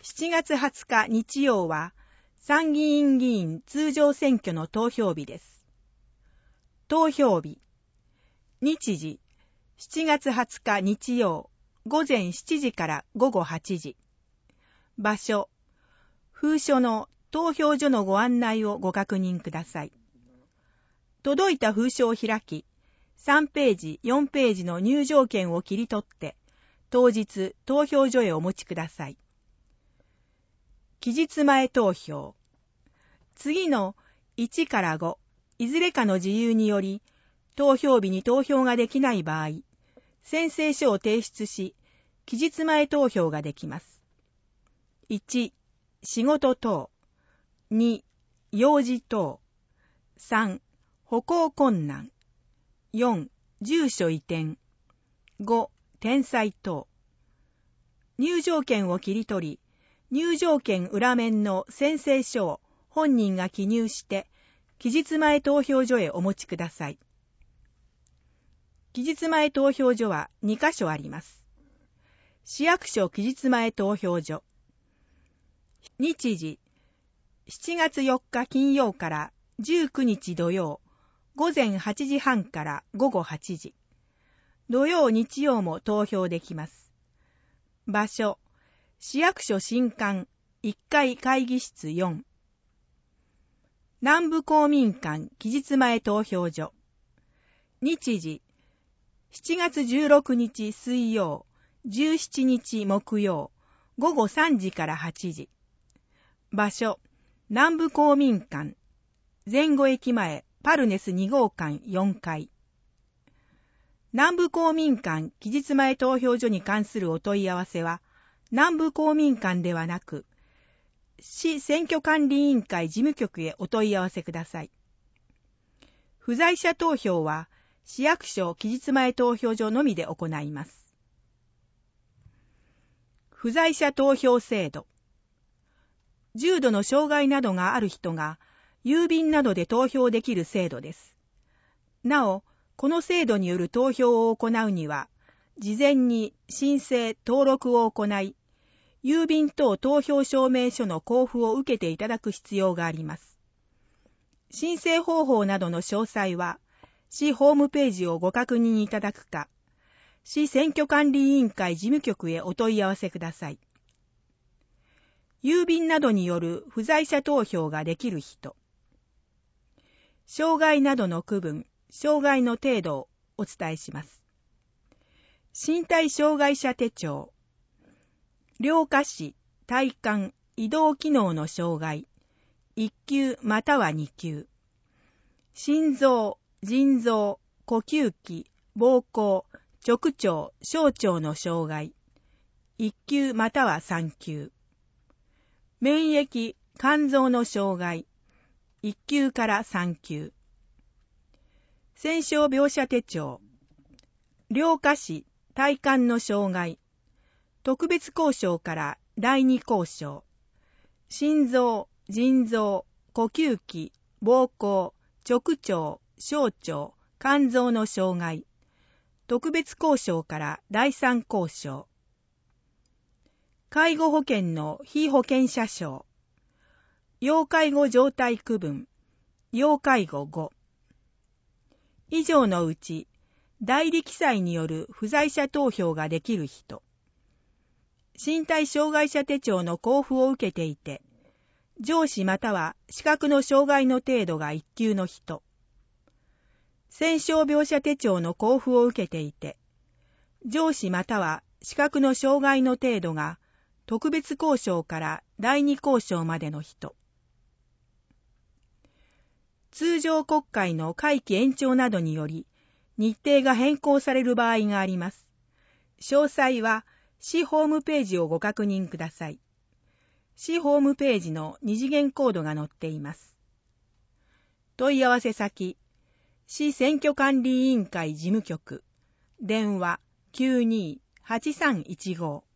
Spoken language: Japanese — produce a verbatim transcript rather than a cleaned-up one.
しちがつはつか日曜は参議院議員通常選挙の投票日です。投票日。日時、しちがつはつか日曜、ごぜんしちじからごごはちじ。場所、封書の投票所のご案内をご確認ください。届いた封書を開き、さんページ、よんページの入場券を切り取って、当日投票所へお持ちください。期日前投票。次のいちからご、いずれかの事由により、投票日に投票ができない場合、宣誓書を提出し、期日前投票ができます。いち、仕事等。に、用事等。さん、歩行困難。よん、住所移転。ご、転載等。入場券を切り取り、入場券裏面の宣誓書を本人が記入して、期日前投票所へお持ちください。期日前投票所はにかしょあります。市役所期日前投票所。日時、しちがつよっか金曜からじゅうくにち土曜、ごぜんはちじはんからごごはちじ。土曜日曜も投票できます。場所、市役所新館いっかい会議室よん。南部公民館期日前投票所。日時、しちがつじゅうろくにち水曜、じゅうしちにち木曜、ごごさんじからはちじ。場所、南部公民館、前後駅前パルネスにごうかんよんかい。南部公民館期日前投票所に関するお問い合わせは、南部公民館ではなく、市選挙管理委員会事務局へお問い合わせください。不在者投票は、市役所期日前投票所のみで行います。不在者投票制度。重度の障害などがある人が、郵便などで投票できる制度です。なお、この制度による投票を行うには、事前に申請・登録を行い、郵便等投票証明書の交付を受けていただく必要があります。申請方法などの詳細は、市ホームページをご確認いただくか、市選挙管理委員会事務局へお問い合わせください。郵便などによる不在者投票ができる人。障害などの区分、障害の程度をお伝えします。身体障害者手帳。両下肢、体幹、移動機能の障害、いっきゅうまたはにきゅう。心臓、腎臓、呼吸器、膀胱、直腸、小腸の障害、いっきゅうまたはさんきゅう。免疫、肝臓の障害、いっきゅうからさんきゅう。戦傷描写手帳。両下肢、体幹の障害、特別交渉からだいに交渉。心臓、腎臓、呼吸器、膀胱、直腸、小腸、肝臓の障害。特別交渉からだいさん交渉。介護保険の被保険者証。要介護状態区分。要介護ご。以上のうち、代理記載による不在者投票ができる人。身体障害者手帳の交付を受けていて、上肢または視覚の障害の程度がいっきゅうの人。戦傷描写手帳の交付を受けていて、上肢または視覚の障害の程度が特別交渉からだいに交渉までの人。通常国会の会期延長などにより、日程が変更される場合があります。詳細は、市ホームページをご確認ください。市ホームページの二次元コードが載っています。問い合わせ先、市選挙管理委員会事務局、電話 きゅうにーはちさんいちご。